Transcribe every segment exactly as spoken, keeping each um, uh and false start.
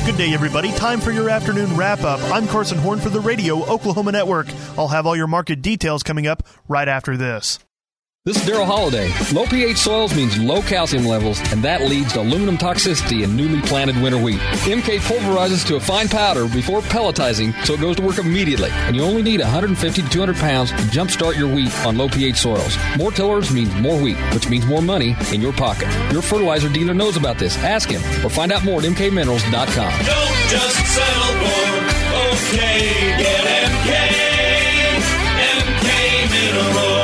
Good day, everybody. Time for your afternoon wrap-up. I'm Carson Horn for the Radio Oklahoma Network. I'll have all your market details coming up right after this. This is Darrell Holiday. Low pH soils means low calcium levels, and that leads to aluminum toxicity in newly planted winter wheat. M K pulverizes to a fine powder before pelletizing, so it goes to work immediately. And you only need one hundred fifty to two hundred pounds to jumpstart your wheat on low pH soils. More tillers means more wheat, which means more money in your pocket. Your fertilizer dealer knows about this. Ask him or find out more at m k minerals dot com. Don't just settle for okay. Get M K. M K Minerals.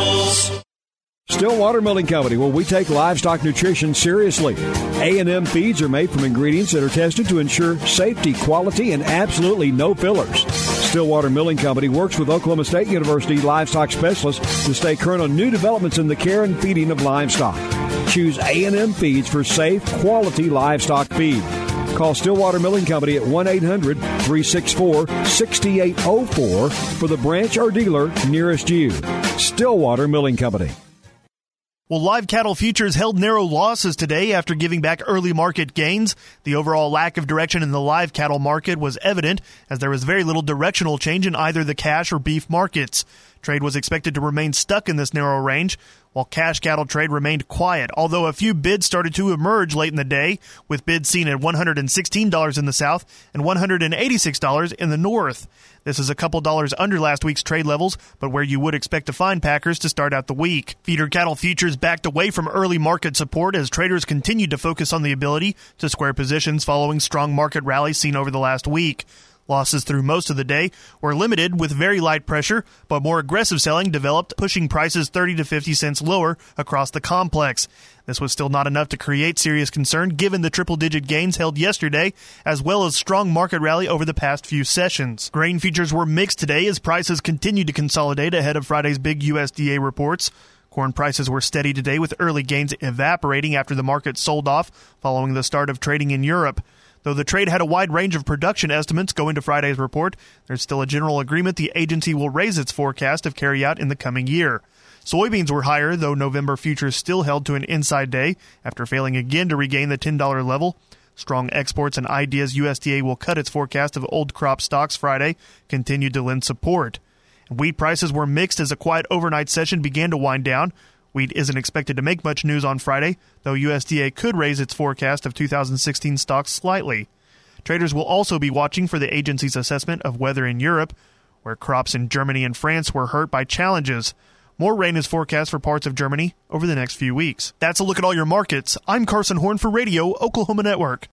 Stillwater Milling Company, where we take livestock nutrition seriously. A and M feeds are made from ingredients that are tested to ensure safety, quality, and absolutely no fillers. Stillwater Milling Company works with Oklahoma State University livestock specialists to stay current on new developments in the care and feeding of livestock. Choose A and M feeds for safe, quality livestock feed. Call Stillwater Milling Company at one eight hundred three six four six eight zero four for the branch or dealer nearest you. Stillwater Milling Company. Well, live cattle futures held narrow losses today after giving back early market gains. The overall lack of direction in the live cattle market was evident, as there was very little directional change in either the cash or beef markets. Trade was expected to remain stuck in this narrow range, while cash cattle trade remained quiet, although a few bids started to emerge late in the day, with bids seen at one hundred sixteen dollars in the south and one hundred eighty-six dollars in the north. This is a couple dollars under last week's trade levels, but where you would expect to find packers to start out the week. Feeder cattle futures backed away from early market support as traders continued to focus on the ability to square positions following strong market rallies seen over the last week. Losses through most of the day were limited with very light pressure, but more aggressive selling developed, pushing prices thirty to fifty cents lower across the complex. This was still not enough to create serious concern given the triple-digit gains held yesterday, as well as strong market rally over the past few sessions. Grain futures were mixed today as prices continued to consolidate ahead of Friday's big U S D A reports. Corn prices were steady today with early gains evaporating after the market sold off following the start of trading in Europe. Though the trade had a wide range of production estimates going to Friday's report, there's still a general agreement the agency will raise its forecast of carryout in the coming year. Soybeans were higher, though November futures still held to an inside day after failing again to regain the ten dollars level. Strong exports and ideas U S D A will cut its forecast of old crop stocks Friday continued to lend support. Wheat prices were mixed as a quiet overnight session began to wind down. Wheat isn't expected to make much news on Friday, though U S D A could raise its forecast of two thousand sixteen stocks slightly. Traders will also be watching for the agency's assessment of weather in Europe, where crops in Germany and France were hurt by challenges. More rain is forecast for parts of Germany over the next few weeks. That's a look at all your markets. I'm Carson Horn for Radio Oklahoma Network.